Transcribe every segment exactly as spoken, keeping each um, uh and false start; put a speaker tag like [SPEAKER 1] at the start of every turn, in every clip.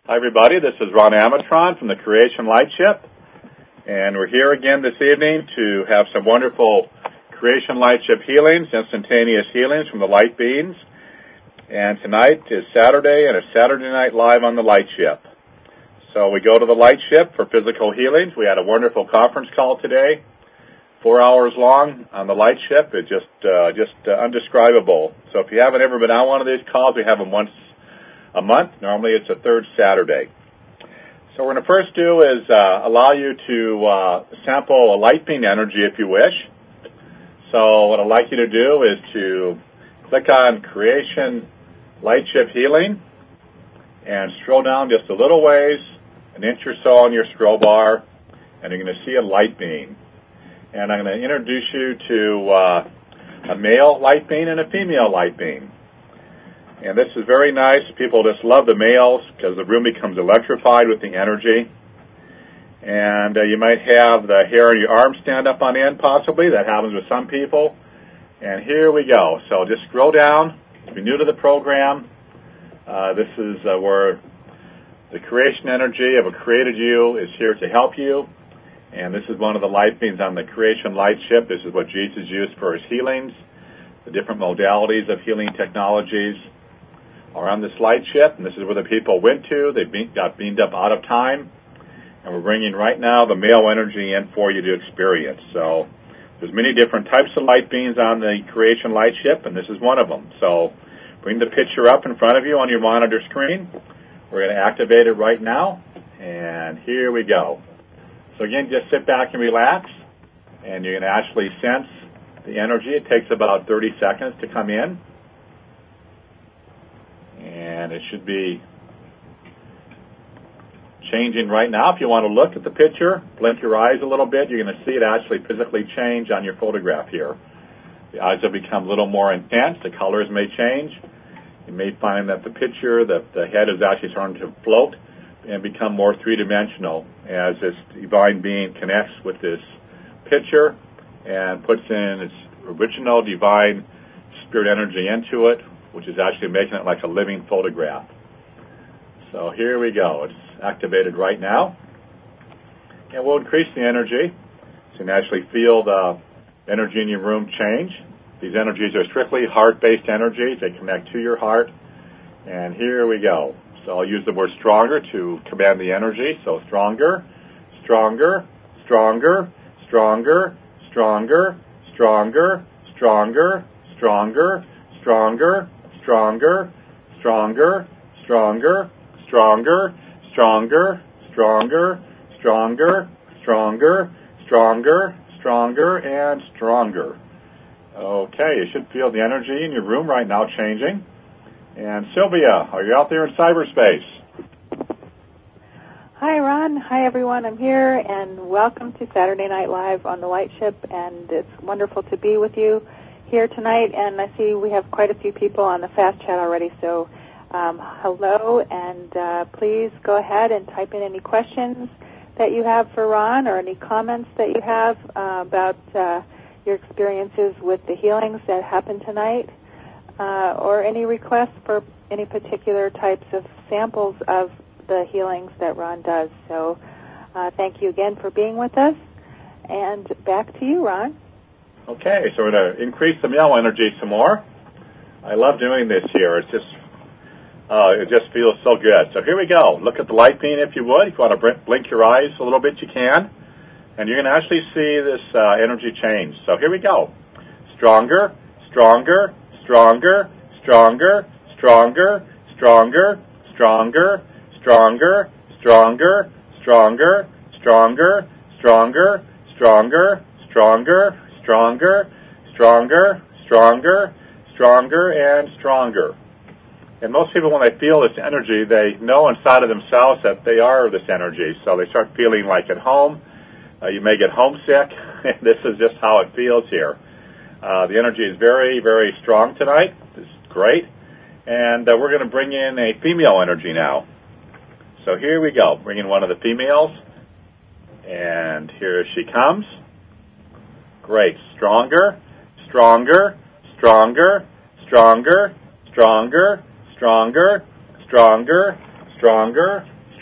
[SPEAKER 1] Hi, everybody. This is Ron Amatron from the Creation Lightship, and we're here again this evening to have some wonderful Creation Lightship healings, instantaneous healings from the light beings. And tonight is Saturday, and it's Saturday Night Live on the Lightship. So we go to the Lightship for physical healings. We had a wonderful conference call today, four hours long on the Lightship. It's just uh, just uh, undescribable. So if you haven't ever been on one of these calls, we have them once a month. Normally it's a third Saturday. So what we're going to first do is uh, allow you to uh, sample a light beam energy if you wish. So what I'd like you to do is to click on Creation Lightship Healing and scroll down just a little ways, an inch or so on your scroll bar, and you're going to see a light beam. And I'm going to introduce you to uh, a male light beam and a female light beam. And this is very nice. People just love the males because the room becomes electrified with the energy. And uh, you might have the hair on your arm stand up on end, possibly. That happens with some people. And here we go. So just scroll down. If you're new to the program, uh, this is uh, where the creation energy of a created you is here to help you. And this is one of the light beams on the Creation Lightship. This is what Jesus used for his healings. The different modalities of healing technologies are on this Lightship, and this is where the people went to. They be- got beamed up out of time, and we're bringing right now the male energy in for you to experience. So there's many different types of light beams on the Creation Lightship, and this is one of them. So bring the picture up in front of you on your monitor screen. We're going to activate it right now, and here we go. So again, just sit back and relax, and you're going to actually sense the energy. It takes about thirty seconds to come in. And it should be changing right now. If you want to look at the picture, blink your eyes a little bit, you're going to see it actually physically change on your photograph here. The eyes will become a little more intense. The colors may change. You may find that the picture, that the head is actually starting to float and become more three-dimensional as this divine being connects with this picture and puts in its original divine spirit energy into it, which is actually making it like a living photograph. So here we go. It's activated right now. And we'll increase the energy so you can actually feel the energy in your room change. These energies are strictly heart-based energies. They connect to your heart. And here we go. So I'll use the word stronger to command the energy. So stronger, stronger, stronger, stronger, stronger, stronger, stronger, stronger, stronger, stronger, stronger, stronger, stronger, stronger, stronger, stronger, stronger, stronger, stronger, and stronger. Okay, you should feel the energy in your room right now changing. And Sylvia, are you out there in cyberspace?
[SPEAKER 2] Hi, Ron. Hi, everyone. I'm here, and welcome to Saturday Night Live on the Lightship, and it's wonderful to be with you here tonight. And I see we have quite a few people on the fast chat already, so um, hello, and uh, please go ahead and type in any questions that you have for Ron or any comments that you have uh, about uh, your experiences with the healings that happened tonight, uh, or any requests for any particular types of samples of the healings that Ron does. So uh, thank you again for being with us, and back to you, Ron.
[SPEAKER 1] Okay, so we're going to increase the male energy some more. I love doing this here. It's just, uh, it just feels so good. So here we go. Look at the light beam if you would. If you want to blink your eyes a little bit, you can. And you're going to actually see this uh, energy change. So here we go. Stronger, stronger, stronger, stronger, stronger, stronger, stronger, stronger, stronger, stronger, stronger, stronger, stronger, stronger, stronger, stronger, stronger, stronger, and stronger. And most people, when they feel this energy, they know inside of themselves that they are this energy. So they start feeling like at home. Uh, you may get homesick. This is just how it feels here. Uh, the energy is very, very strong tonight. It's great. And uh, we're going to bring in a female energy now. So here we go. Bring in one of the females. And here she comes. Great. Stronger, stronger, stronger, stronger, stronger, stronger, stronger, stronger,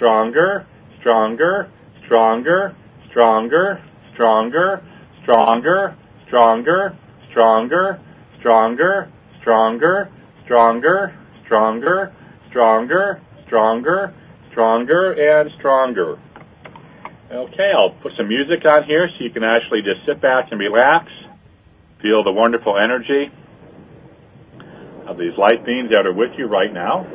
[SPEAKER 1] stronger, stronger, stronger, stronger, stronger, stronger, stronger, stronger, stronger, stronger, stronger, stronger, stronger, stronger, stronger, and stronger. Okay, I'll put some music on here so you can actually just sit back and relax, feel the wonderful energy of these light beings that are with you right now.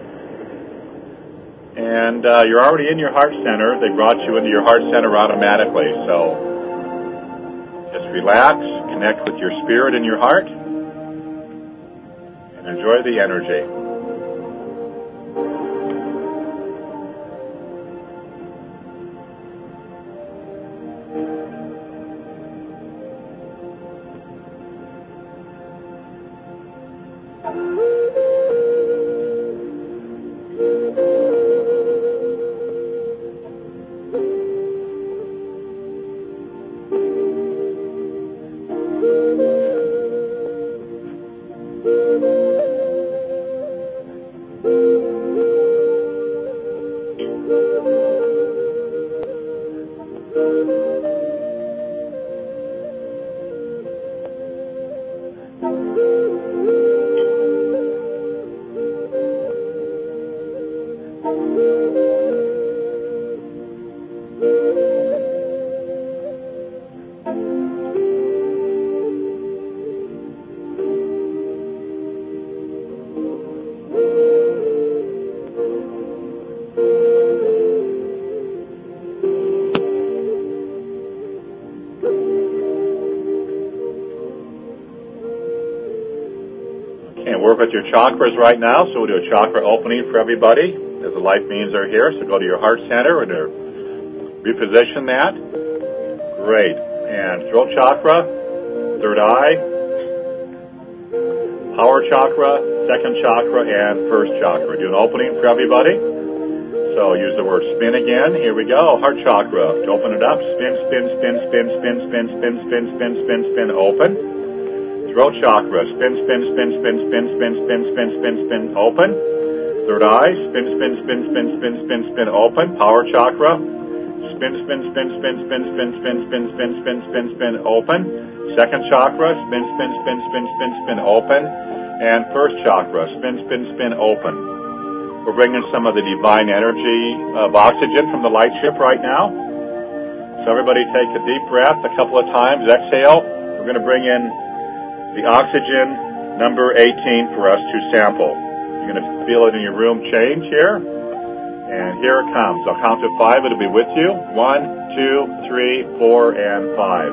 [SPEAKER 1] And uh, you're already in your heart center. They brought you into your heart center automatically. So just relax, connect with your spirit in your heart, and enjoy the energy. Work with your chakras right now, so we'll do a chakra opening for everybody as the light beings are here. So go to your heart center and reposition that. Great. And throat chakra, third eye, power chakra, second chakra, and first chakra. Do an opening for everybody. So use the word spin again. Here we go. Heart chakra. To open it up, spin, spin, spin, spin, spin, spin, spin, spin, spin, spin, spin, open. Throat chakra, spin, spin, spin, spin, spin, spin, spin, spin, spin, spin, open. Third eye, spin, spin, spin, spin, spin, spin, spin, open. Power chakra, spin, spin, spin, spin, spin, spin, spin, spin, spin, spin, spin, spin, open. Second chakra, spin, spin, spin, spin, spin, spin, open. And first chakra, spin, spin, spin, open. We're bringing some of the divine energy of oxygen from the light ship right now. So everybody take a deep breath a couple of times. Exhale. We're going to bring in the oxygen number eighteen for us to sample. You're going to feel it in your room change here. And here it comes. I'll count to five. It'll be with you. One, two, three, four, and five.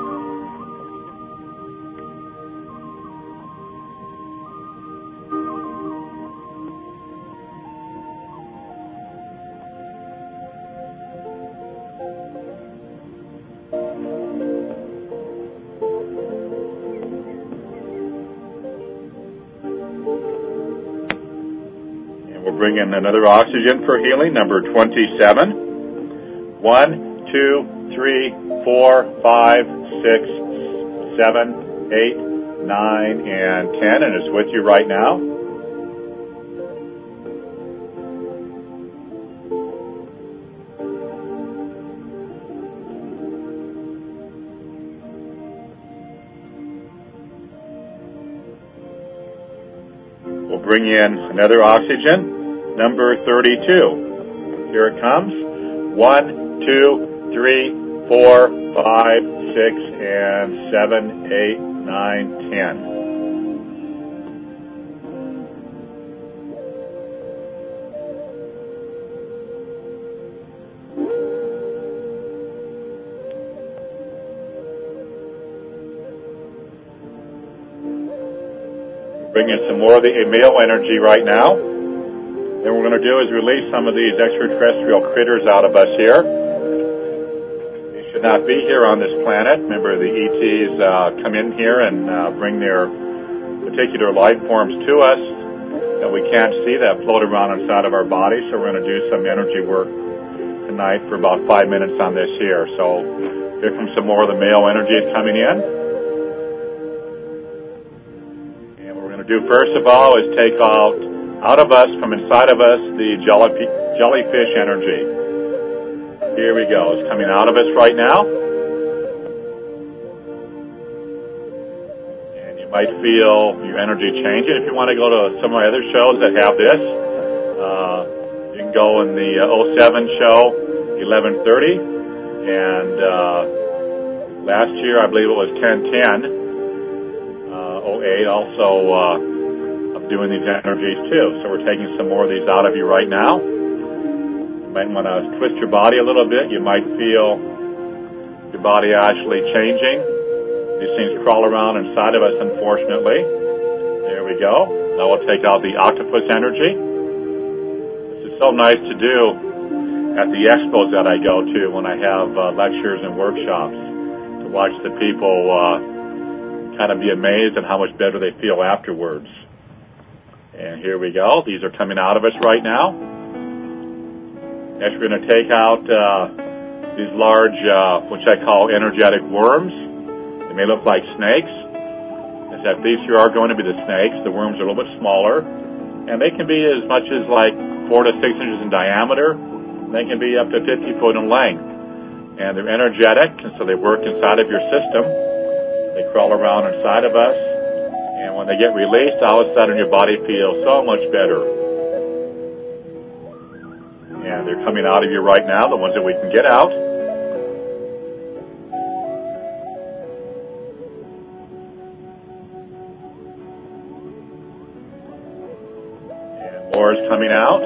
[SPEAKER 1] Bring in another oxygen for healing, number twenty-seven. One, two, three, four, five, six, seven, eight, nine, and ten, and it's with you right now. We'll bring in another oxygen. Number thirty-two. Here it comes. One, two, three, four, five, six, and seven, eight, nine, ten. Bring in some more of the male energy right now. And what we're going to do is release some of these extraterrestrial critters out of us here. They should not be here on this planet. Remember, the E Ts uh, come in here and uh, bring their particular life forms to us that we can't see, that float around inside of our body. So we're going to do some energy work tonight for about five minutes on this here. So here comes some more of the male energy coming in. And what we're going to do first of all is take out out of us, from inside of us, the jelly, jellyfish energy. Here we go. It's coming out of us right now. And you might feel your energy changing. If you want to go to some of my other shows that have this, uh, you can go in the uh, oh seven show, eleven thirty. And uh, last year, I believe it was ten ten. Uh, oh eight also uh, of doing these energies too. So we're taking some more of these out of you right now. You might want to twist your body a little bit. You might feel your body actually changing. These things crawl around inside of us, unfortunately. There we go. Now we'll take out the octopus energy. This is so nice to do at the expos that I go to when I have uh, lectures and workshops, to watch the people uh, kind of be amazed at how much better they feel afterwards. And here we go. These are coming out of us right now. Next, we're going to take out uh, these large, uh, which I call energetic worms. They may look like snakes. Except these here are going to be the snakes. The worms are a little bit smaller. And they can be as much as like four to six inches in diameter. They can be up to fifty foot in length. And they're energetic, and so they work inside of your system. They crawl around inside of us. And when they get released, all of a sudden your body feels so much better. And they're coming out of you right now, the ones that we can get out. And more is coming out.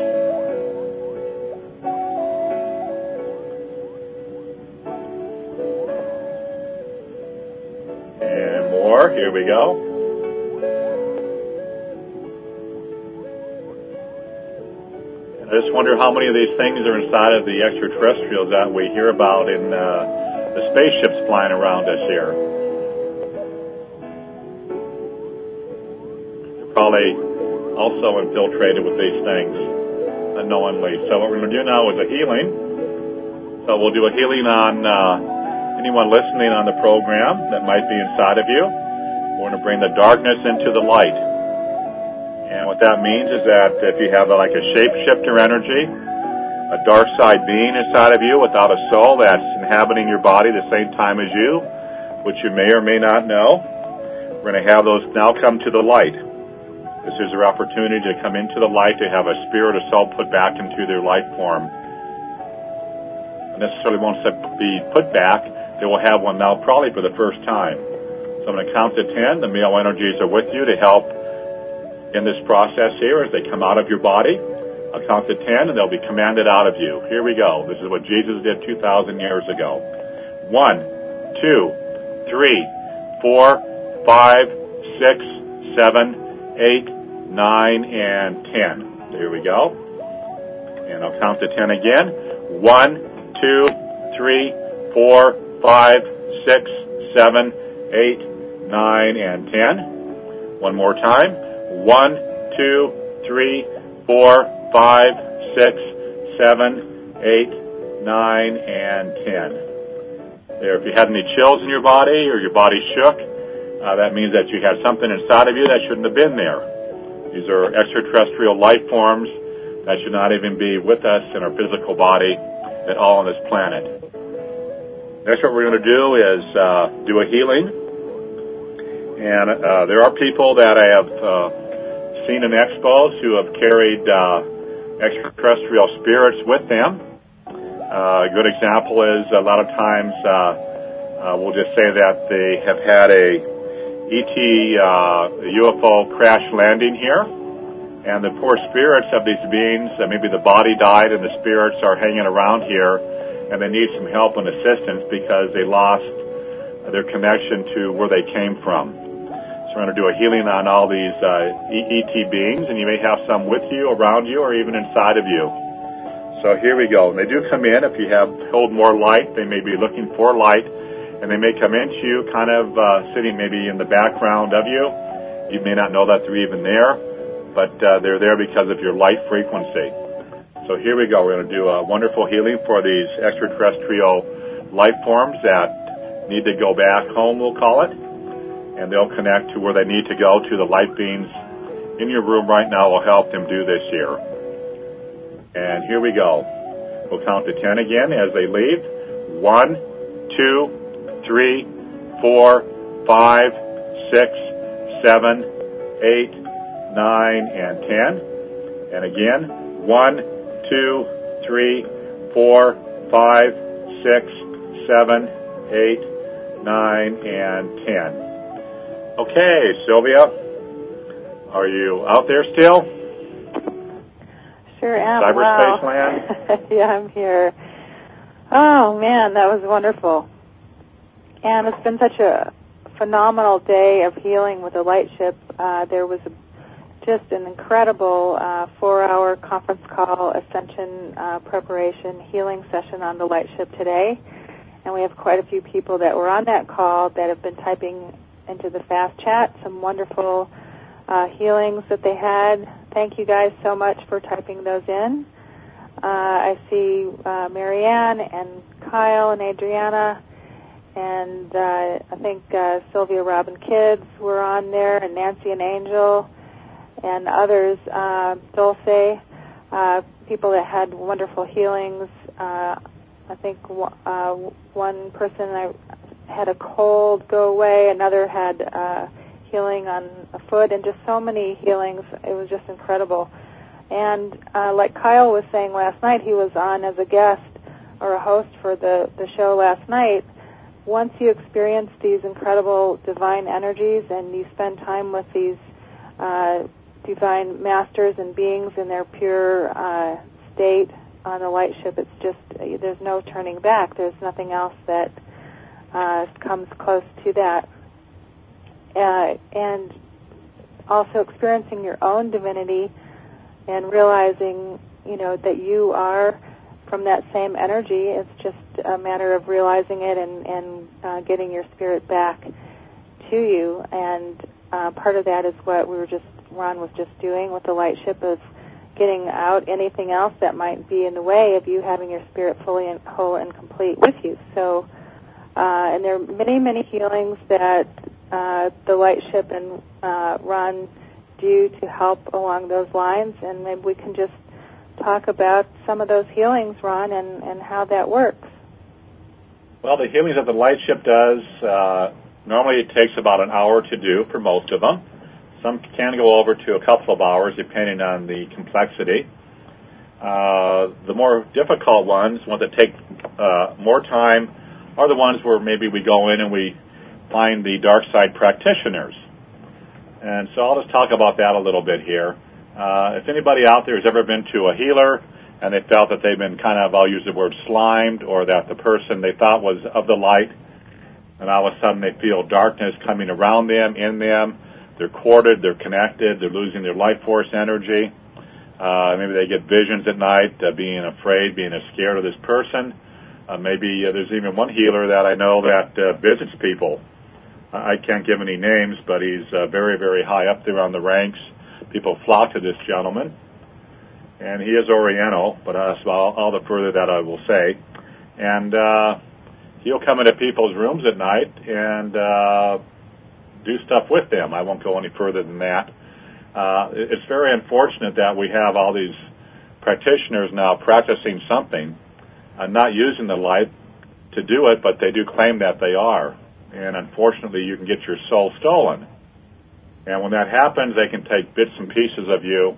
[SPEAKER 1] And more. Here we go. I just wonder how many of these things are inside of the extraterrestrials that we hear about in uh, the spaceships flying around us here. They're probably also infiltrated with these things unknowingly. So what we're going to do now is a healing. So we'll do a healing on uh, anyone listening on the program that might be inside of you. We're going to bring the darkness into the light. And what that means is that if you have a, like a shapeshifter energy, a dark side being inside of you without a soul that's inhabiting your body the same time as you, which you may or may not know, we're going to have those now come to the light. This is their opportunity to come into the light, to have a spirit or soul put back into their life form. Necessarily won't be put back. They will have one now probably for the first time. So I'm going to count to ten. The male energies are with you to help in this process here as they come out of your body. I'll count to ten, and they'll be commanded out of you. Here we go. This is what Jesus did two thousand years ago. One, two, three, four, five, six, seven, eight, nine, and ten. Here we go. And I'll count to ten again. One, two, three, four, five, six, seven, eight, nine, and ten. One more time. One, two, three, four, five, six, seven, eight, nine, and ten. There, if you had any chills in your body or your body shook, uh, that means that you had something inside of you that shouldn't have been there. These are extraterrestrial life forms that should not even be with us in our physical body at all on this planet. Next, what we're going to do is uh, do a healing. And uh, there are people that I have uh, seen in expos who have carried uh, extraterrestrial spirits with them. Uh, a good example is a lot of times uh, uh, we'll just say that they have had a E T uh, U F O crash landing here, and the poor spirits of these beings, uh, maybe the body died and the spirits are hanging around here, and they need some help and assistance because they lost their connection to where they came from. So we're going to do a healing on all these uh, E T beings, and you may have some with you, around you, or even inside of you. So here we go. And they do come in. If you have hold more light, they may be looking for light, and they may come into you kind of uh, sitting maybe in the background of you. You may not know that they're even there, but uh, they're there because of your light frequency. So here we go. We're going to do a wonderful healing for these extraterrestrial life forms that need to go back home, we'll call it. And they'll connect to where they need to go, to the light beings in your room right now will help them do this here. And here we go. We'll count to ten again as they leave. One, two, three, four, five, six, seven, eight, nine, and ten. And again, one, two, three, four, five, six, seven, eight, nine, and ten. Okay, Sylvia, are you out there still?
[SPEAKER 2] Sure am.
[SPEAKER 1] Cyberspace
[SPEAKER 2] wow.
[SPEAKER 1] land?
[SPEAKER 2] Yeah, I'm here. Oh, man, that was wonderful. And it's been such a phenomenal day of healing with the Light Ship. Uh, there was a, just an incredible uh, four-hour conference call, Ascension uh, preparation healing session on the Light Ship today. And we have quite a few people that were on that call that have been typing into the fast chat some wonderful uh, healings that they had. Thank you guys so much for typing those in. Uh, I see uh, Marianne and Kyle and Adriana, and uh, I think uh, Sylvia Robin Kids were on there, and Nancy and Angel, and others, uh, Dulce, uh, people that had wonderful healings. Uh, I think uh, one person I had a cold go away, another had uh, healing on a foot, and just so many healings. It was just incredible. And uh, like Kyle was saying last night, he was on as a guest or a host for the, the show last night. Once you experience these incredible divine energies and you spend time with these uh, divine masters and beings in their pure uh, state on the Light Ship, it's just, there's no turning back. There's nothing else that uh, comes close to that. Uh, and also experiencing your own divinity and realizing, you know, that you are from that same energy. It's just a matter of realizing it and, and uh, getting your spirit back to you. And uh, part of that is what we were just, Ron was just doing with the Light Ship, of getting out anything else that might be in the way of you having your spirit fully and whole and complete with you. So, uh, and there are many, many healings that uh, the Light Ship and uh, Ron do to help along those lines, and maybe we can just talk about some of those healings, Ron, and, and how that works.
[SPEAKER 1] Well, the healings that the Light Ship does, uh, normally it takes about an hour to do for most of them. Some can go over to a couple of hours depending on the complexity. Uh, the more difficult ones, ones that take uh, more time, are the ones where maybe we go in and we find the dark side practitioners. And so I'll just talk about that a little bit here. Uh, if anybody out there has ever been to a healer and they felt that they've been kind of, I'll use the word slimed, or that the person they thought was of the light, and all of a sudden they feel darkness coming around them, in them, they're corded, they're connected, they're losing their life force energy. Uh, maybe they get visions at night, uh, being afraid, being scared of this person. Uh, maybe uh, there's even one healer that I know that uh, visits people. I can't give any names, but he's uh, very, very high up there on the ranks. People flock to this gentleman, and he is Oriental, but that's all, all the further that I will say. And uh, he'll come into people's rooms at night and uh, do stuff with them. I won't go any further than that. Uh, it's very unfortunate that we have all these practitioners now practicing something and not using the light to do it, but they do claim that they are. And unfortunately, you can get your soul stolen. And when that happens, they can take bits and pieces of you,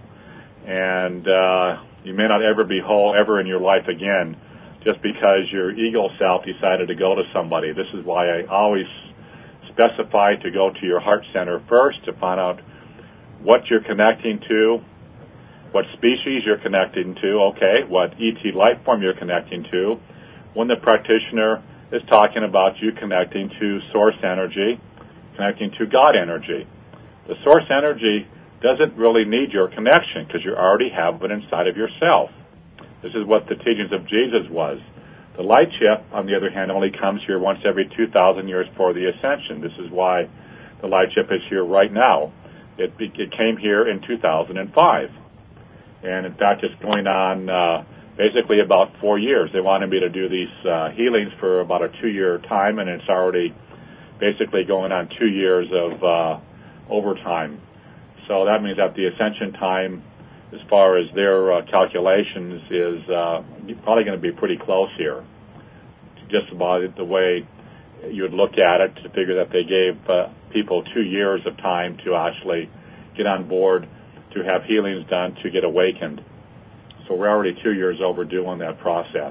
[SPEAKER 1] and uh, you may not ever be whole ever in your life again, just because your ego self decided to go to somebody. This is why I always specify to go to your heart center first to find out what you're connecting to, what species you're connecting to, okay, what E T life form you're connecting to. When the practitioner is talking about you connecting to source energy, connecting to God energy. The source energy doesn't really need your connection because you already have it inside of yourself. This is what the teachings of Jesus was. The Light Ship, on the other hand, only comes here once every two thousand years for the ascension. This is why the Light Ship is here right now. It, it came here in two thousand five. And in fact, it's going on uh, basically about four years. They wanted me to do these uh, healings for about a two-year time, and it's already basically going on two years of uh, overtime. So that means that the ascension time as far as their uh, calculations, is uh, probably going to be pretty close here. Just about the way you would look at it, to figure that they gave uh, people two years of time to actually get on board, to have healings done, to get awakened. So we're already two years overdue on that process.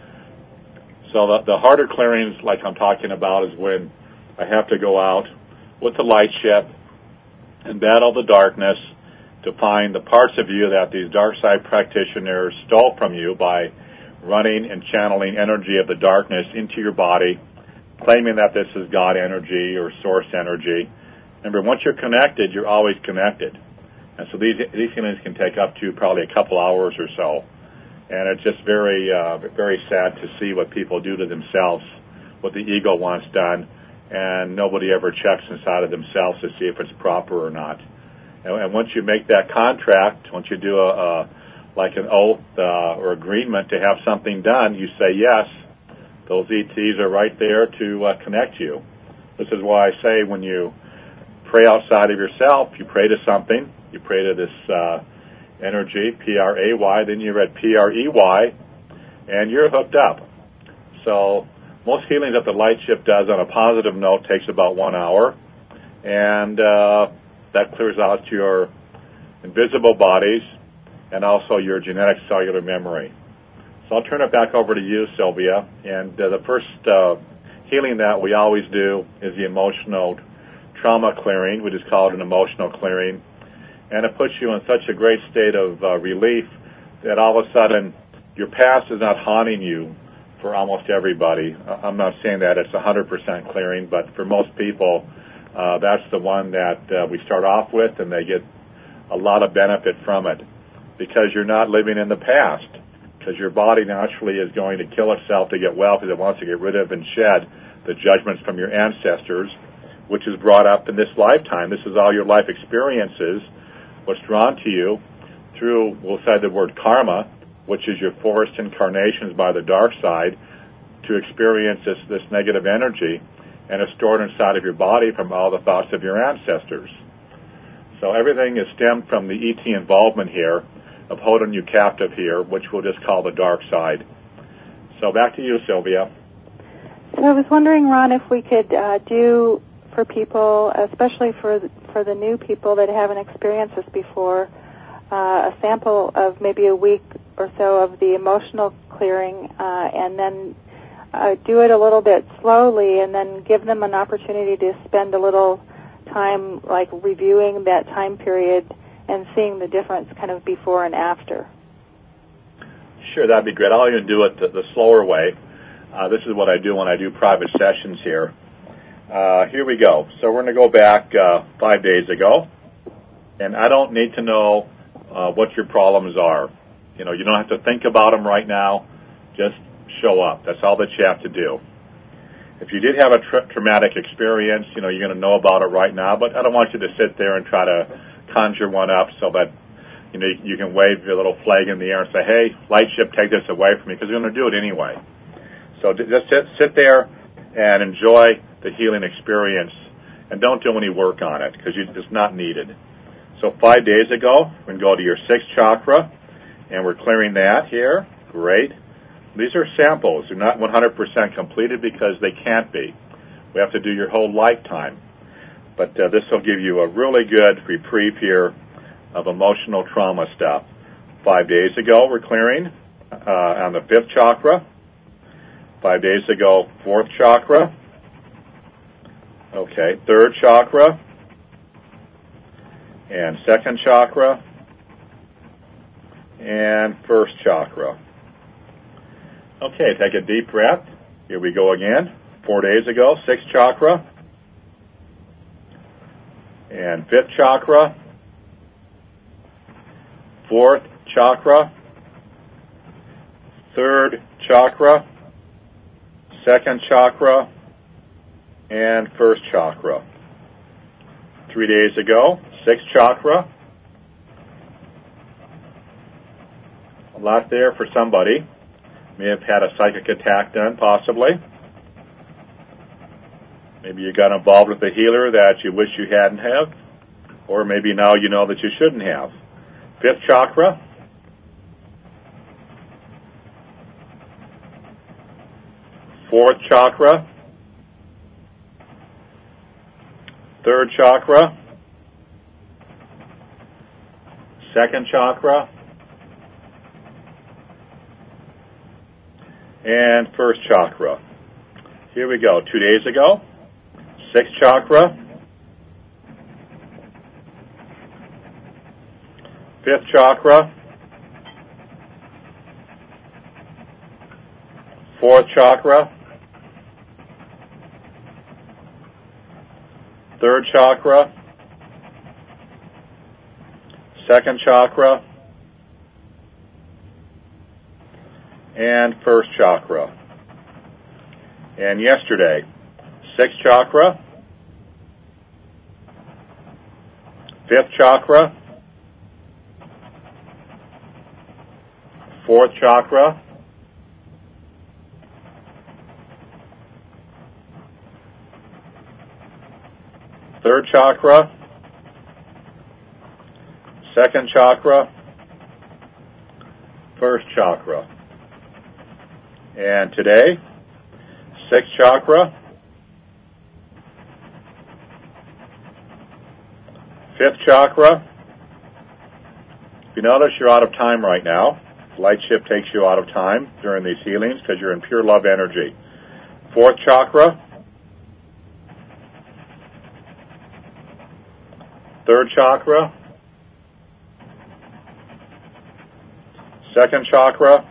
[SPEAKER 1] So the, the harder clearings, like I'm talking about, is when I have to go out with the light ship and battle the darkness to find the parts of you that these dark side practitioners stole from you by running and channeling energy of the darkness into your body, claiming that this is God energy or source energy. Remember, once you're connected, you're always connected. And so these these healings can take up to probably a couple hours or so. And it's just very, uh, very sad to see what people do to themselves, what the ego wants done, and nobody ever checks inside of themselves to see if it's proper or not. And, and once you make that contract, once you do a, a like an oath uh, or agreement to have something done, you say yes, those E Ts are right there to uh, connect you. This is why I say when you pray outside of yourself, you pray to something, you pray to this uh, energy, P R A Y, then you're at P R E Y, and you're hooked up. So most healings that the light ship does on a positive note takes about one hour, and uh, that clears out your invisible bodies and also your genetic cellular memory. So I'll turn it back over to you, Sylvia. And uh, the first uh, healing that we always do is the emotional trauma clearing. We just call it an emotional clearing. And it puts you in such a great state of uh, relief that all of a sudden your past is not haunting you for almost everybody. I'm not saying that it's one hundred percent clearing, but for most people, uh, that's the one that uh, we start off with, and they get a lot of benefit from it because you're not living in the past, because your body naturally is going to kill itself to get well because it wants to get rid of and shed the judgments from your ancestors, which is brought up in this lifetime. This is all your life experiences, what's drawn to you through, we'll say the word karma, which is your forced incarnations by the dark side to experience this, this negative energy, and it's stored inside of your body from all the thoughts of your ancestors. So everything is stemmed from the E T involvement here of holding you captive here, which we'll just call the dark side. So back to you, Sylvia.
[SPEAKER 2] So I was wondering, Ron, if we could uh, do for people, especially for the, for the new people that haven't experienced this before, uh, a sample of maybe a week or so of the emotional clearing, uh, and then uh, do it a little bit slowly, and then give them an opportunity to spend a little time, like reviewing that time period and seeing the difference, kind of before and after.
[SPEAKER 1] Sure, that'd be great. I'll even do it the, the slower way. Uh, this is what I do when I do private sessions here. Uh, here we go. So we're going to go back uh, five days ago, and I don't need to know uh, what your problems are. You know, you don't have to think about them right now. Just show up. That's all that you have to do. If you did have a tra- traumatic experience, you know, you're going to know about it right now, but I don't want you to sit there and try to conjure one up so that, you know, you can wave your little flag in the air and say, hey, light ship, take this away from me, because you're going to do it anyway. So just sit, sit there and enjoy the healing experience, and don't do any work on it, because it's not needed. So five days ago, we're going to go to your sixth chakra, and we're clearing that here. Great. These are samples. They're not one hundred percent completed because they can't be. We have to do your whole lifetime. But uh, this will give you a really good reprieve here of emotional trauma stuff. Five days ago, we're clearing uh, on the fifth chakra. Five days ago, fourth chakra. Okay, third chakra. And second chakra. And first chakra. Okay, take a deep breath. Here we go again. Four days ago, sixth chakra. And fifth chakra. Fourth chakra. Third chakra. Second chakra. And first chakra. Three days ago, sixth chakra. A lot there for somebody. May have had a psychic attack done, possibly. Maybe you got involved with a healer that you wish you hadn't have. Or maybe now you know that you shouldn't have. fifth chakra, fourth chakra, third chakra, second chakra, and first chakra. Here we go. Two days ago, sixth chakra, fifth chakra, fourth chakra, third chakra, second chakra, and first chakra. And yesterday, sixth chakra, fifth chakra, fourth chakra, third chakra, second chakra, first chakra. And today, sixth chakra, fifth chakra. If you notice, you're out of time right now. Light shift takes you out of time during these healings because you're in pure love energy. Fourth chakra, third chakra, second chakra,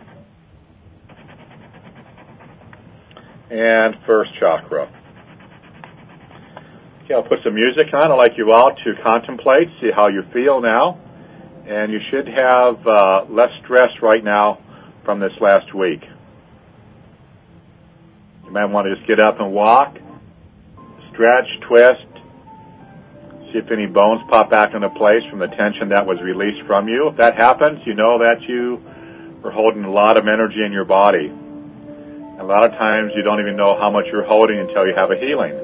[SPEAKER 1] and first chakra. Okay, I'll put some music on. I'd like you all to contemplate, see how you feel now. And you should have uh, less stress right now from this last week. You might want to just get up and walk, stretch, twist, see if any bones pop back into place from the tension that was released from you. If that happens, you know that you are holding a lot of energy in your body. A lot of times you don't even know how much you're holding until you have a healing.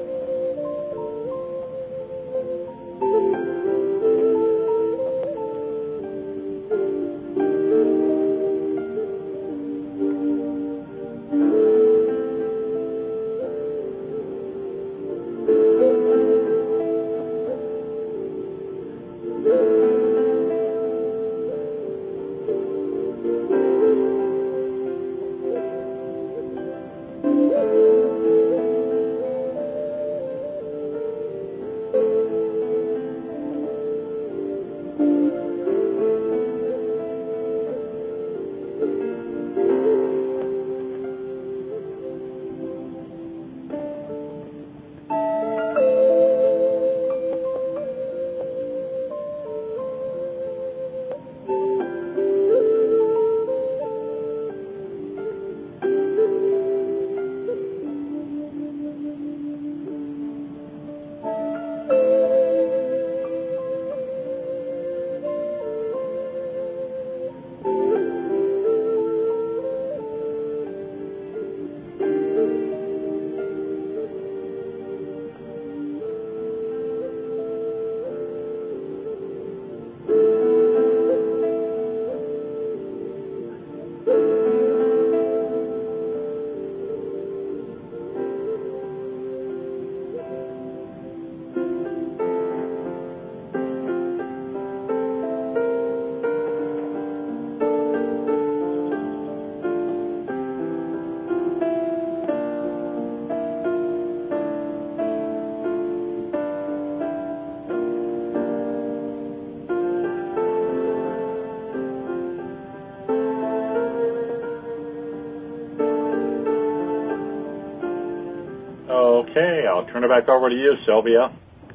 [SPEAKER 1] Okay, I'll turn it back over to you, Sylvia.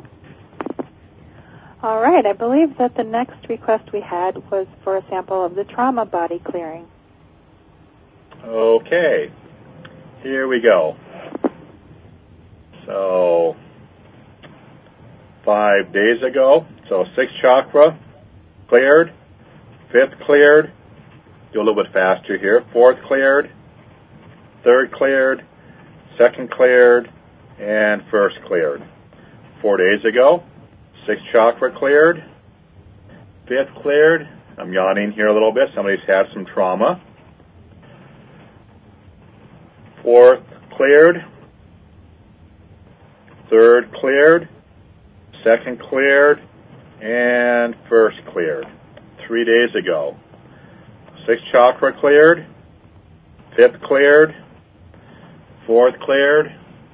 [SPEAKER 2] All right, I believe that the next request we had was for a sample of the trauma body clearing.
[SPEAKER 1] Okay, here we go. So, five days ago, so sixth chakra cleared, fifth cleared, do a little bit faster here, fourth cleared, third cleared, second cleared, and first cleared. Four days ago, sixth chakra cleared, fifth cleared, I'm yawning here a little bit. Somebody's had some trauma. Fourth, cleared. Third, cleared. Second, cleared. And first, cleared. Three days ago. Sixth chakra cleared. Fifth, cleared. Fourth, cleared.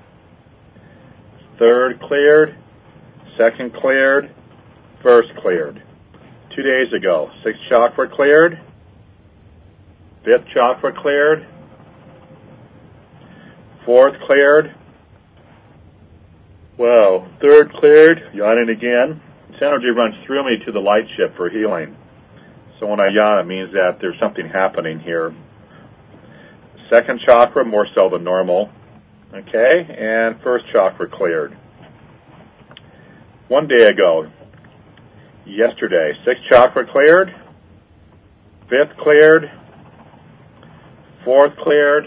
[SPEAKER 1] Third, cleared. Second, cleared. First, cleared. Two days ago. Sixth chakra cleared. Fifth chakra cleared. Fourth, cleared. Wow. Third, cleared. Yawning again. This energy runs through me to the light ship for healing. So when I yawn, it means that there's something happening here. Second chakra, more so than normal. Okay, and first chakra cleared. One day ago, yesterday, sixth chakra cleared, fifth cleared, fourth cleared,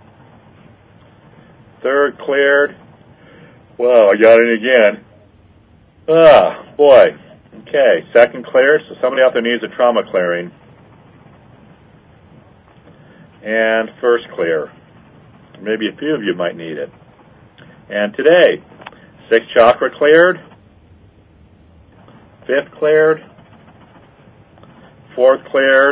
[SPEAKER 1] third cleared. Whoa, I got it again. Ah, boy. Okay, second clear, so somebody out there needs a trauma clearing. And first clear. Maybe a few of you might need it. And today, sixth chakra cleared, fifth cleared, fourth cleared,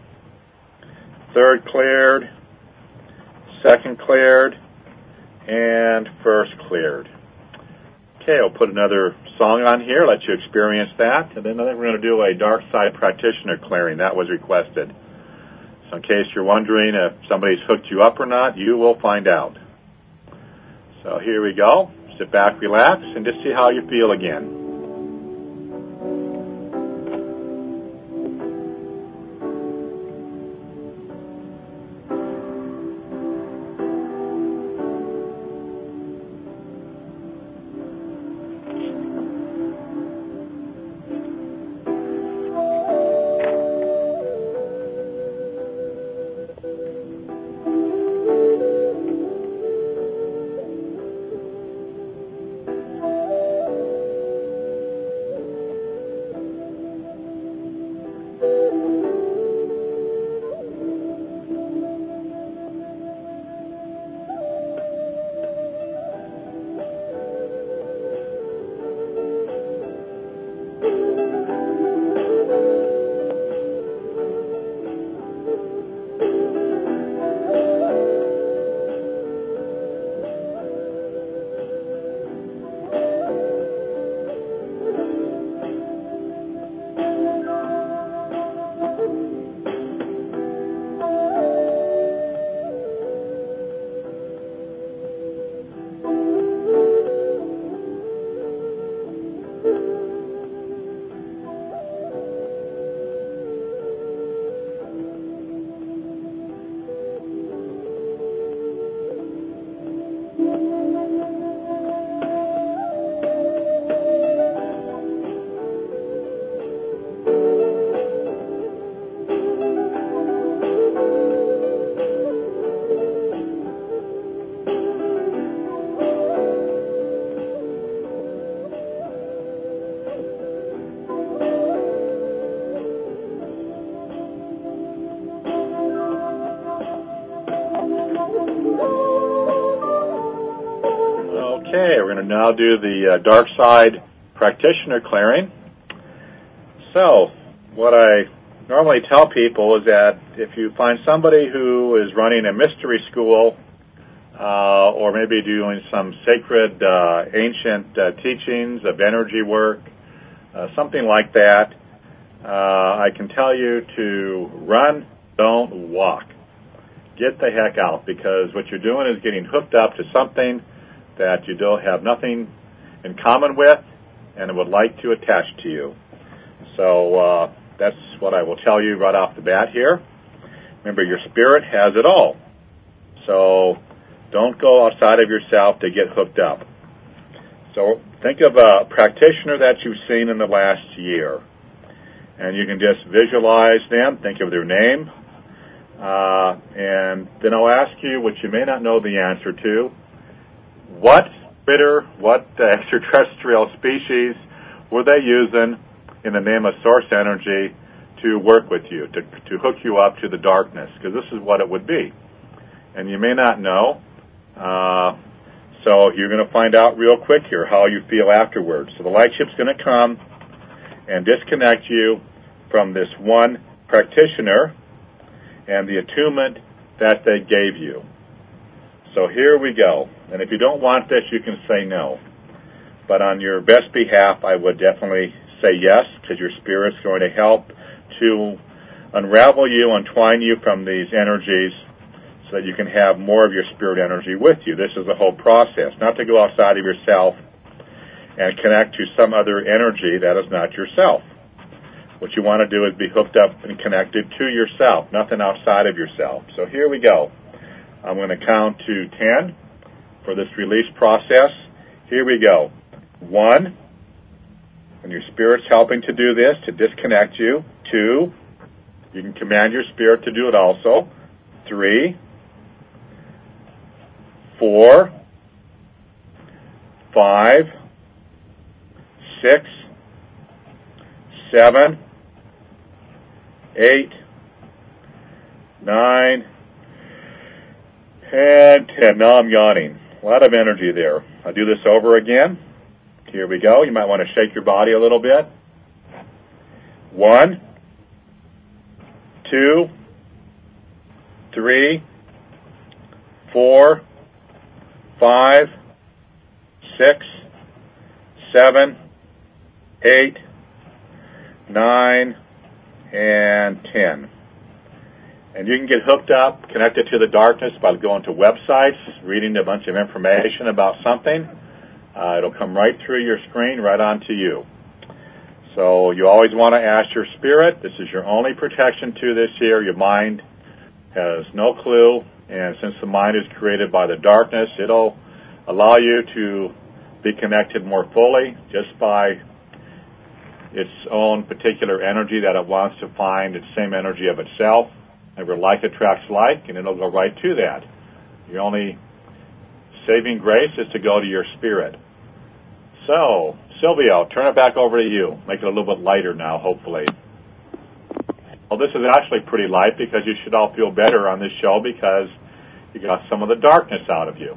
[SPEAKER 1] third cleared, second cleared, and first cleared. Okay, I'll put another song on here, let you experience that, and then I think we're going to do a dark side practitioner clearing. That was requested. So in case you're wondering if somebody's hooked you up or not, you will find out. So here we go. Sit back, relax, and just see how you feel again. Okay, we're going to now do the uh, dark side practitioner clearing. So, what I normally tell people is that if you find somebody who is running a mystery school uh, or maybe doing some sacred, uh, ancient uh, teachings of energy work, uh, something like that, uh, I can tell you to run, don't walk. Get the heck out, because what you're doing is getting hooked up to something that you don't have nothing in common with and would like to attach to you. So uh, that's what I will tell you right off the bat here. Remember, your spirit has it all. So don't go outside of yourself to get hooked up. So think of a practitioner that you've seen in the last year. And you can just visualize them, think of their name, uh, and then I'll ask you what you may not know the answer to. What critter, what uh, extraterrestrial species were they using in the name of source energy to work with you, to, to hook you up to the darkness, because this is what it would be. And you may not know, uh, so you're going to find out real quick here how you feel afterwards. So the light ship's going to come and disconnect you from this one practitioner and the attunement that they gave you. So here we go. And if you don't want this, you can say no. But on your best behalf, I would definitely say yes, because your spirit's going to help to unravel you, untwine you from these energies so that you can have more of your spirit energy with you. This is the whole process, not to go outside of yourself and connect to some other energy that is not yourself. What you want to do is be hooked up and connected to yourself, nothing outside of yourself. So here we go. I'm going to count to ten for this release process. Here we go. One, and your spirit's helping to do this, to disconnect you. Two, you can command your spirit to do it also. Three, four, five, six, seven, eight, nine, and ten. Now I'm yawning. A lot of energy there. I'll do this over again. Here we go. You might want to shake your body a little bit. One, two, three, four, five, six, seven, eight, nine, and ten. And you can get hooked up, connected to the darkness by going to websites, reading a bunch of information about something. Uh, it'll come right through your screen, right onto you. So you always want to ask your spirit. This is your only protection to this here. Your mind has no clue, and since the mind is created by the darkness, it'll allow you to be connected more fully just by its own particular energy that it wants to find, its same energy of itself. Remember, like attracts like, and it'll go right to that. Your only saving grace is to go to your spirit. So, Sylvia, I'll turn it back over to you. Make it a little bit lighter now, hopefully. Well, this is actually pretty light because you should all feel better on this show because you got some of the darkness out of you.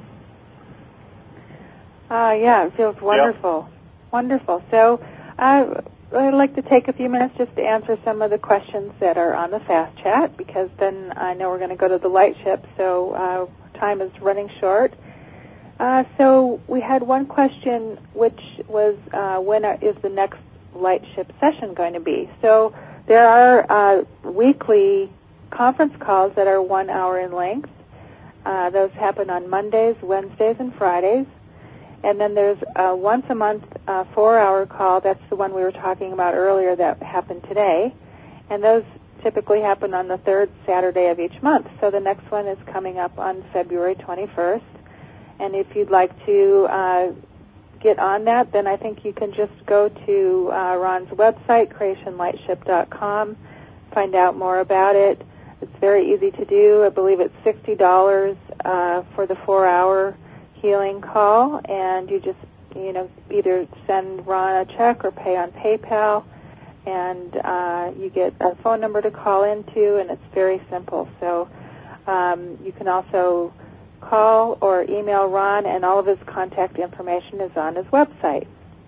[SPEAKER 2] Uh, yeah, it feels wonderful. Yep. Wonderful. So uh, I'd like to take a few minutes just to answer some of the questions that are on the Fast Chat, because then I know we're going to go to the light ship, so uh, time is running short. Uh, so we had one question, which was uh, when is the next light ship session going to be? So there are uh, weekly conference calls that are one hour in length. Uh, those happen on Mondays, Wednesdays, and Fridays. And then there's a once-a-month uh, four-hour call. That's the one we were talking about earlier that happened today. And those typically happen on the third Saturday of each month. So the next one is coming up on February twenty-first. And if you'd like to uh, get on that, then I think you can just go to uh, Ron's website, creation lightship dot com, find out more about it. It's very easy to do. I believe it's sixty dollars uh, for the four-hour healing call, and you just, you know, either send Ron a check or pay on PayPal, and uh, you get a phone number to call into, and it's very simple. So um, you can also call or email Ron, and all of his contact information is on his website.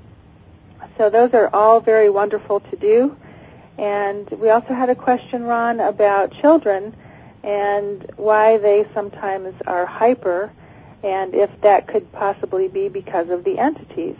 [SPEAKER 2] So those are all very wonderful to do. And we also had a question, Ron, about children and why they sometimes are hyper, and if that could possibly be because of the entities.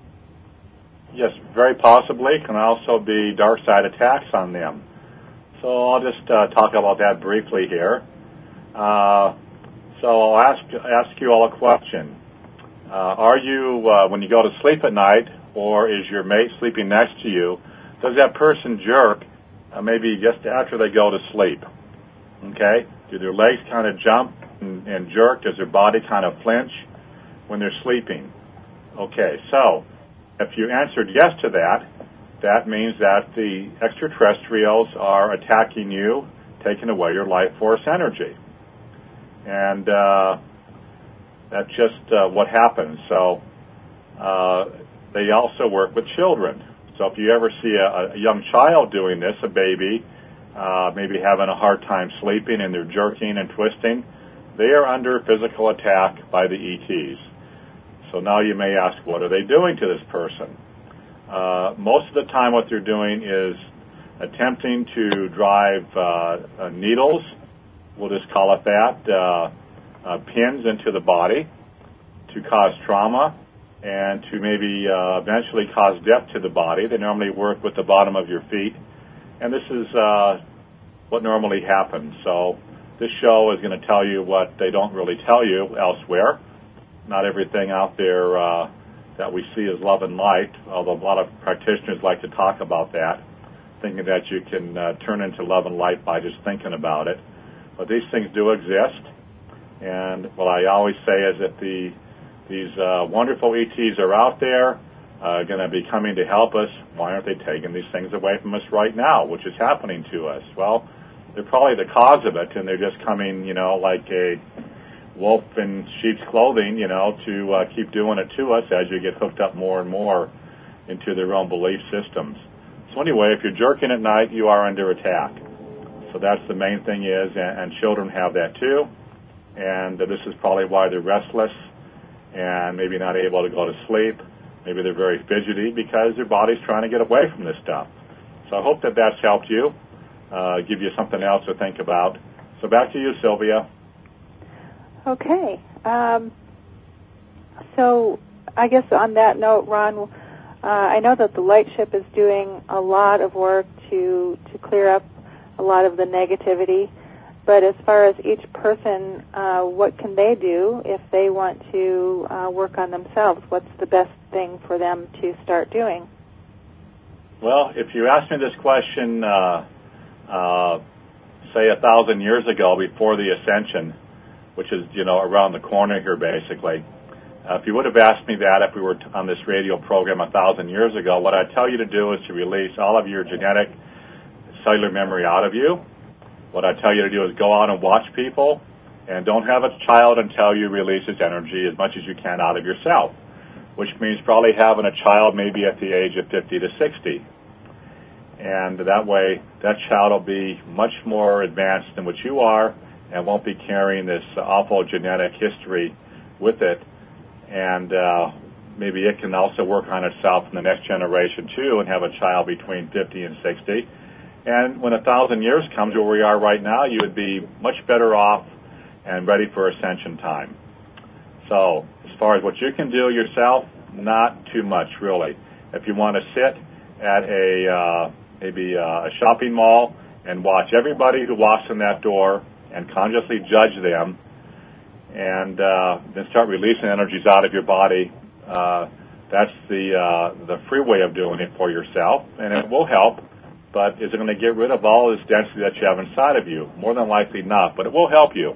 [SPEAKER 1] Yes, very possibly. Can also be dark side attacks on them. So I'll just uh, talk about that briefly here. Uh, so I'll ask ask you all a question. Uh, are you, uh, when you go to sleep at night, or is your mate sleeping next to you, does that person jerk uh, maybe just after they go to sleep? Okay? Do their legs kind of jump and, and jerk? Does their body kind of flinch when they're sleeping? Okay, so if you answered yes to that, that means that the extraterrestrials are attacking you, taking away your life force energy. And uh, that's just uh, what happens. So uh, they also work with children. So if you ever see a, a young child doing this, a baby, uh, maybe having a hard time sleeping and they're jerking and twisting, they are under physical attack by the E Ts. So now you may ask, what are they doing to this person? Uh, most of the time what they're doing is attempting to drive uh, uh, needles, we'll just call it that, uh, uh, pins into the body to cause trauma and to maybe uh, eventually cause death to the body. They normally work with the bottom of your feet, and this is uh, what normally happens. So this show is going to tell you what they don't really tell you elsewhere. Not everything out there uh, that we see is love and light, although a lot of practitioners like to talk about that, thinking that you can uh, turn into love and light by just thinking about it. But these things do exist, and what I always say is that the these uh, wonderful E Ts are out there, uh, going to be coming to help us. Why aren't they taking these things away from us right now, which is happening to us? Well, they're probably the cause of it, and they're just coming, you know, like a wolf in sheep's clothing, you know, to uh, keep doing it to us as you get hooked up more and more into their own belief systems. So anyway, if you're jerking at night, you are under attack. So that's the main thing is, and, and children have that too, and uh, this is probably why they're restless and maybe not able to go to sleep. Maybe they're very fidgety because their body's trying to get away from this stuff. So I hope that that's helped you, uh, give you something else to think about. So back to you, Sylvia.
[SPEAKER 2] Okay. Um, so I guess on that note, Ron, uh, I know that the Lightship is doing a lot of work to, to clear up a lot of the negativity. But as far as each person, uh, what can they do if they want to uh, work on themselves? What's the best thing for them to start doing?
[SPEAKER 1] Well, if you asked me this question, uh, uh, say a thousand years ago before the Ascension, which is, you know, around the corner here basically, uh, if you would have asked me that if we were on this radio program a thousand years ago, what I'd tell you to do is to release all of your genetic cellular memory out of you. What I tell you to do is go out and watch people, and don't have a child until you release its energy as much as you can out of yourself, which means probably having a child maybe at the age of fifty to sixty. And that way, that child will be much more advanced than what you are and won't be carrying this awful genetic history with it. And uh, maybe it can also work on itself in the next generation, too, and have a child between fifty and sixty. And when a thousand years comes where we are right now, you would be much better off and ready for ascension time. So as far as what you can do yourself, not too much, really. If you want to sit at a uh, maybe uh, a shopping mall and watch everybody who walks in that door and consciously judge them, and uh, then start releasing energies out of your body, uh, that's the uh, the free way of doing it for yourself, and it will help. But is it going to get rid of all this density that you have inside of you? More than likely not, but it will help you.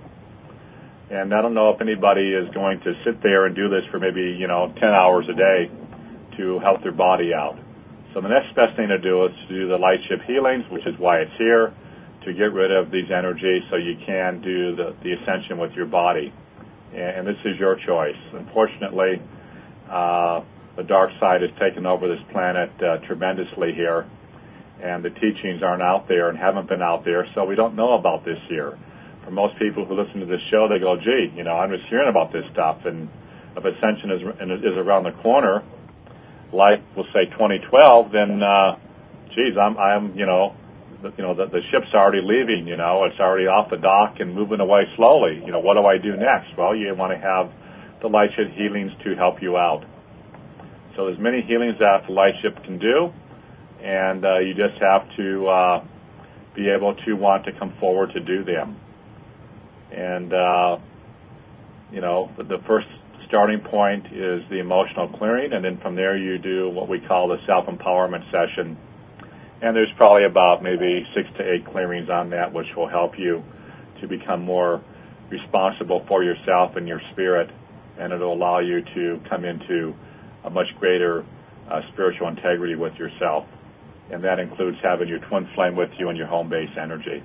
[SPEAKER 1] And I don't know if anybody is going to sit there and do this for maybe, you know, ten hours a day to help their body out. So the next best thing to do is to do the Lightship healings, which is why it's here, to get rid of these energies so you can do the, the ascension with your body. And, and this is your choice. Unfortunately, uh, the dark side has taken over this planet uh, tremendously here. And the teachings aren't out there and haven't been out there, so we don't know about this here. For most people who listen to this show, they go, gee, you know, I'm just hearing about this stuff, and if Ascension is, is around the corner, like, we'll say twenty twelve, then, uh, geez, I'm, I'm, you know, the, you know, the, the ship's already leaving, you know, it's already off the dock and moving away slowly. You know, what do I do next? Well, you want to have the Lightship healings to help you out. So there's many healings that the Lightship can do. And uh, you just have to uh, be able to want to come forward to do them. And, uh, you know, the first starting point is the emotional clearing, and then from there you do what we call the self-empowerment session. And there's probably about maybe six to eight clearings on that, which will help you to become more responsible for yourself and your spirit, and it'll allow you to come into a much greater uh, spiritual integrity with yourself. And that includes having your twin flame with you and your home base energy.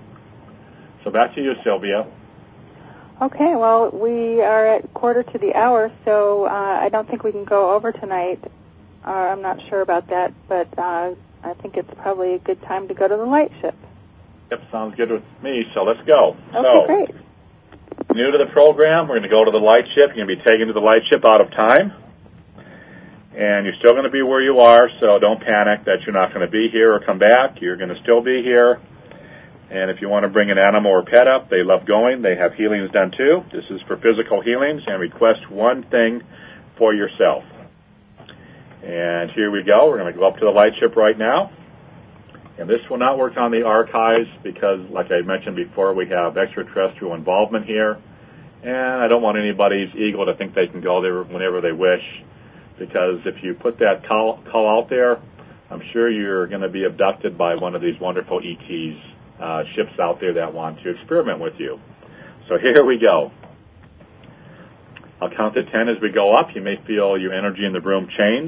[SPEAKER 1] So back to you, Sylvia.
[SPEAKER 2] Okay, well, we are at quarter to the hour, so uh, I don't think we can go over tonight. uh, I'm not sure about that, but uh, I think it's probably a good time to go to the light ship.
[SPEAKER 1] Yep, sounds good with me, so let's go.
[SPEAKER 2] Okay,
[SPEAKER 1] so,
[SPEAKER 2] great.
[SPEAKER 1] New to the program, we're going to go to the light ship. You're going to be taken to the light ship out of time. And you're still going to be where you are, so don't panic that you're not going to be here or come back. You're going to still be here. And if you want to bring an animal or pet up, they love going. They have healings done too. This is for physical healings, and request one thing for yourself. And here we go. We're going to go up to the light ship right now. And this will not work on the archives because, like I mentioned before, we have extraterrestrial involvement here. And I don't want anybody's ego to think they can go there whenever they wish. Because if you put that call, call out there, I'm sure you're going to be abducted by one of these wonderful E Ts, uh, ships out there that want to experiment with you. So here we go. I'll count to ten as we go up. You may feel your energy in the room change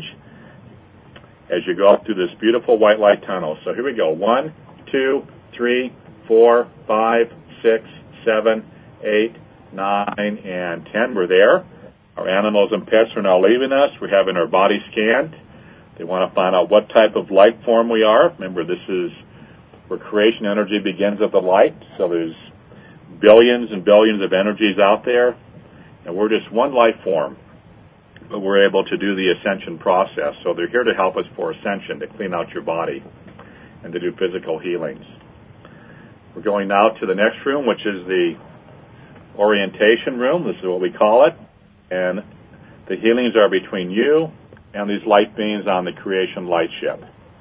[SPEAKER 1] as you go up through this beautiful white light tunnel. So here we go. One, two, three, four, five, six, seven, eight, nine, and ten. We're there. Our animals and pets are now leaving us. We're having our body scanned. They want to find out what type of light form we are. Remember, this is where creation energy begins at the light. So there's billions and billions of energies out there. And we're just one life form. But we're able to do the ascension process. So they're here to help us for ascension, to clean out your body and to do physical healings. We're going now to the next room, which is the orientation room. This is what we call it. And the healings are between you and these light beings on the creation light ship.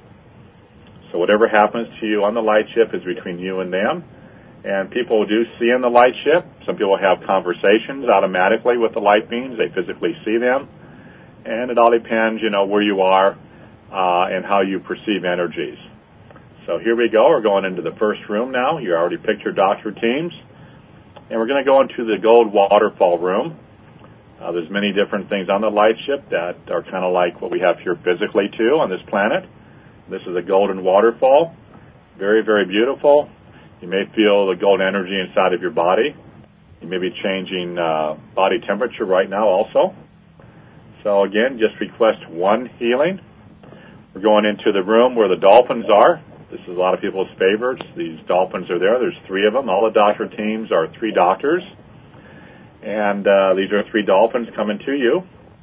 [SPEAKER 1] So whatever happens to you on the light ship is between you and them. And people do see in the light ship. Some people have conversations automatically with the light beings. They physically see them. And it all depends, you know, where you are uh, and how you perceive energies. So here we go. We're going into the first room now. You already picked your doctor teams. And we're going to go into the gold waterfall room. Uh, there's many different things on the light ship that are kind of like what we have here physically, too, on this planet. This is a golden waterfall. Very, very beautiful. You may feel the gold energy inside of your body. You may be changing uh, body temperature right now also. So, again, just request one healing. We're going into the room where the dolphins are. This is a lot of people's favorites. These dolphins are there. There's three of them. All the doctor teams are three doctors. And uh, these are three dolphins coming to you.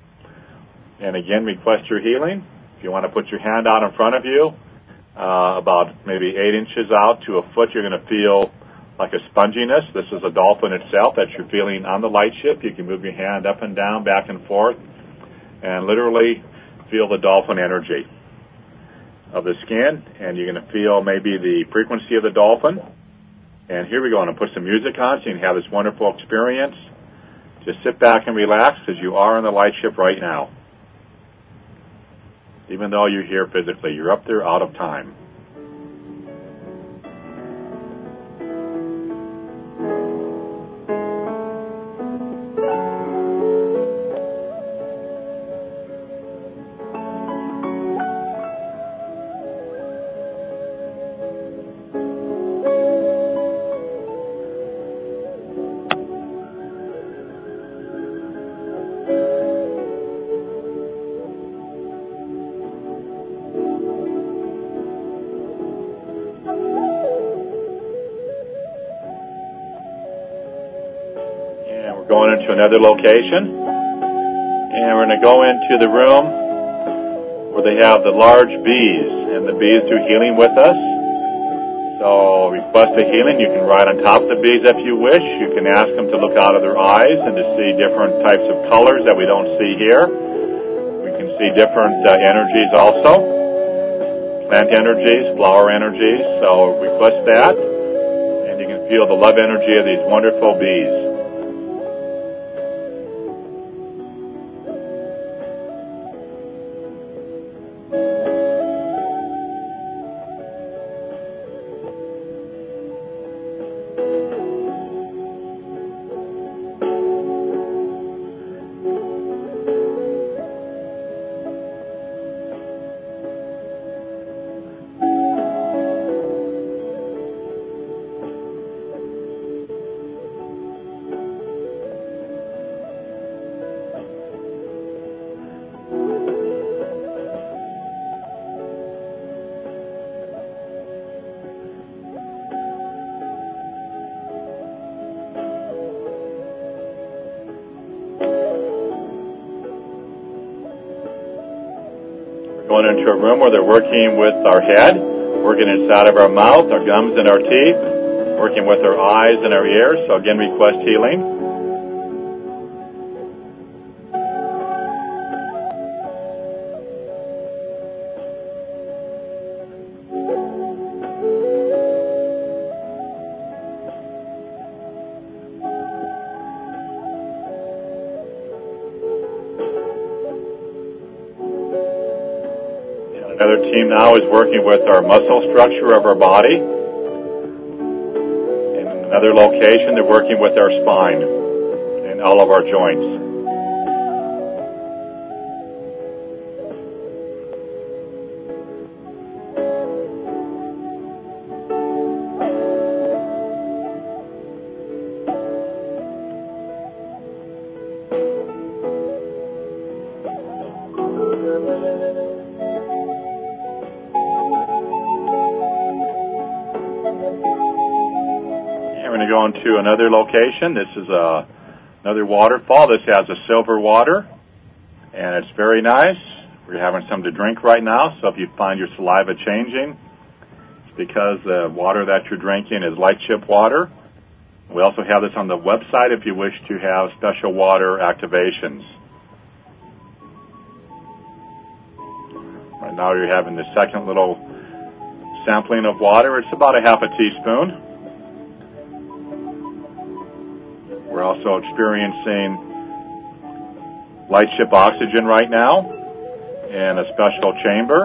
[SPEAKER 1] And again, request your healing. If you want to put your hand out in front of you, uh, about maybe eight inches out to a foot, you're going to feel like a sponginess. This is a dolphin itself that you're feeling on the light ship. You can move your hand up and down, back and forth, and literally feel the dolphin energy of the skin. And you're going to feel maybe the frequency of the dolphin. And here we go. I'm going to put some music on so you can have this wonderful experience. Just sit back and relax because you are on the light ship right now. Even though you're here physically, you're up there out of time. Going into another location, and we're going to go into the room where they have the large bees, and the bees do healing with us. So request a healing. You can ride on top of the bees if you wish. You can ask them to look out of their eyes and to see different types of colors that we don't see here. We can see different uh, energies also, plant energies, flower energies. So request that, and you can feel the love energy of these wonderful bees. going into a room where they're working with our head, working inside of our mouth, our gums, and our teeth, working with our eyes and our ears. So again, request healing. Another team now is working with our muscle structure of our body. In another location, they're working with our spine and all of our joints. Go into another location. This is a, another waterfall. This has a silver water, and it's very nice. We're having some to drink right now, so if you find your saliva changing, it's because the water that you're drinking is Lightship water. We also have this on the website if you wish to have special water activations. Right now you're having the second little sampling of water. It's about a half a teaspoon. We're also experiencing Lightship oxygen right now in a special chamber.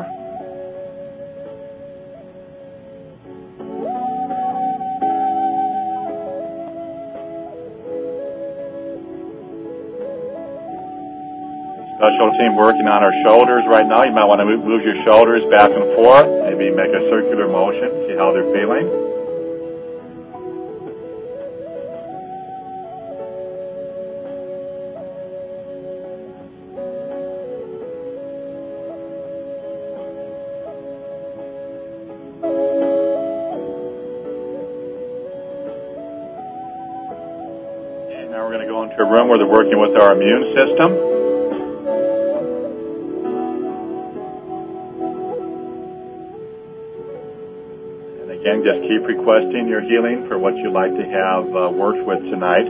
[SPEAKER 1] Special team working on our shoulders right now. You might want to move, move your shoulders back and forth. Maybe make a circular motion, see how they're feeling. Now we're going to go into a room where they're working with our immune system. And again, just keep requesting your healing for what you'd like to have uh, worked with tonight.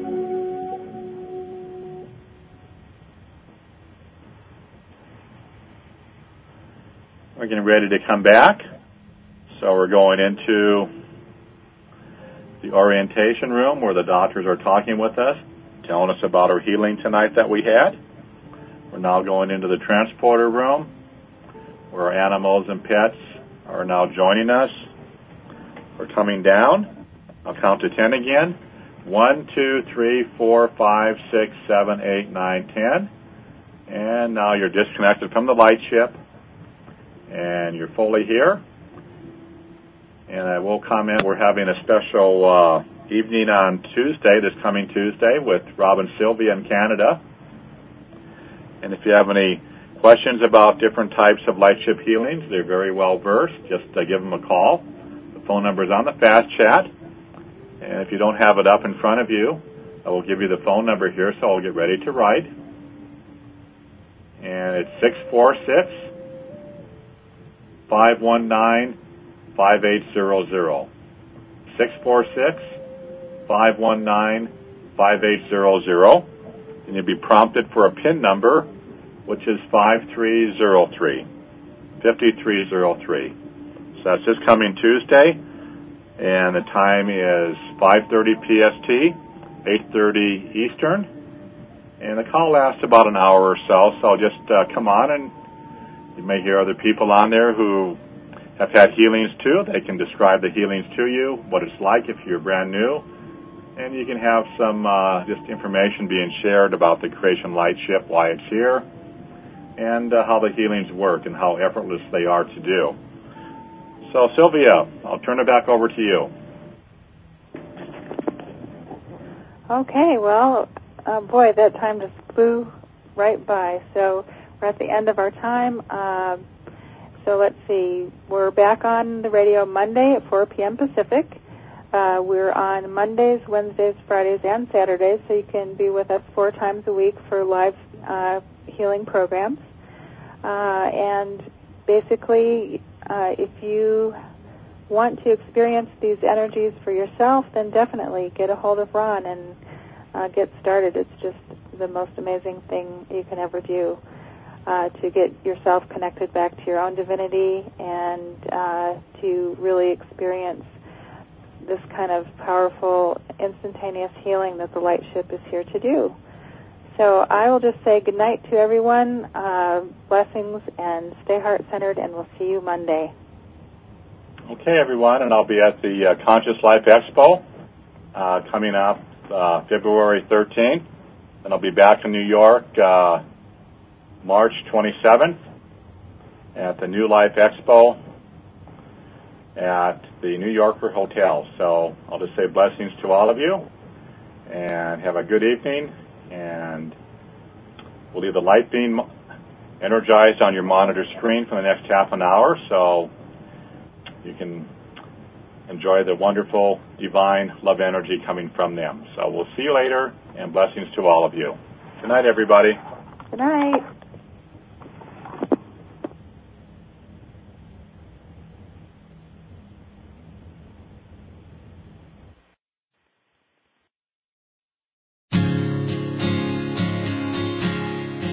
[SPEAKER 1] We're getting ready to come back. So we're going into the orientation room where the doctors are talking with us, telling us about our healing tonight that we had. We're now going into the transporter room where our animals and pets are now joining us. We're coming down. I'll count to ten again. One, two, three, four, five, six, seven, eight, nine, ten. And now you're disconnected from the light ship. And you're fully here. And I will comment, we're having a special uh, evening on Tuesday, this coming Tuesday, with Rob and Sylvia in Canada. And if you have any questions about different types of Lightship healings, they're very well versed. Just uh, give them a call. The phone number is on the Fast Chat. And if you don't have it up in front of you, I will give you the phone number here, so I'll get ready to write. And it's six four six, five one nine, five eight zero zero. six four six, five one nine, five eight zero zero. And you'll be prompted for a PIN number, which is five three zero three, five three zero three. So that's this coming Tuesday, and the time is five thirty P S T, eight thirty Eastern. And the call lasts about an hour or so, so just uh, come on, and you may hear other people on there who have had healings too. They can describe the healings to you, what it's like if you're brand new, and you can have some uh, just information being shared about the Creation Lightship, why it's here, and uh, how the healings work and how effortless they are to do. So, Sylvia, I'll turn it back over to you.
[SPEAKER 2] Okay, well, uh, boy, that time just flew right by. So we're at the end of our time. Uh, So let's see, we're back on the radio Monday at four p.m. Pacific. Uh, we're on Mondays, Wednesdays, Fridays, and Saturdays, so you can be with us four times a week for live uh, healing programs. Uh, and basically, uh, if you want to experience these energies for yourself, then definitely get a hold of Ron and uh, get started. It's just the most amazing thing you can ever do uh, to get yourself connected back to your own divinity and uh, to really experience this kind of powerful, instantaneous healing that the light ship is here to do. So I will just say good night to everyone, uh, blessings, and stay heart-centered, and we'll see you Monday.
[SPEAKER 1] Okay, everyone, and I'll be at the uh, Conscious Life Expo uh, coming up uh, February thirteenth, and I'll be back in New York uh, March twenty-seventh at the New Life Expo at the New Yorker Hotel. So I'll just say blessings to all of you, and have a good evening, and we'll leave the light beam energized on your monitor screen for the next half an hour, so you can enjoy the wonderful, divine love energy coming from them. So we'll see you later, and blessings to all of you. Good night, everybody.
[SPEAKER 2] Good night.